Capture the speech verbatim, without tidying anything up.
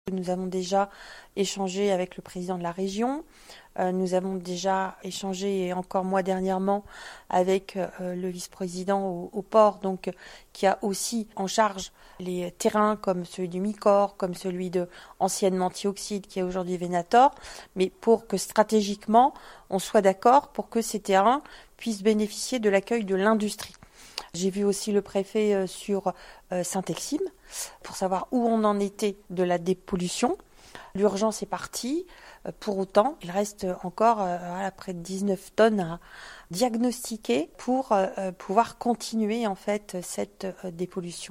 Nous avons déjà échangé avec le président de la région, euh, nous avons déjà échangé, et encore moi dernièrement, avec euh, le vice-président au, au port, donc qui a aussi en charge les terrains comme celui du Micor, comme celui de anciennement Thioxide, qui est aujourd'hui Venator, mais pour que stratégiquement on soit d'accord pour que ces terrains puissent bénéficier de l'accueil de l'industrie. J'ai vu aussi le préfet sur Saint-Exime pour savoir où on en était de la dépollution. L'urgence est partie. Pour autant, il reste encore voilà, près de dix-neuf tonnes à diagnostiquer pour pouvoir continuer en fait cette dépollution.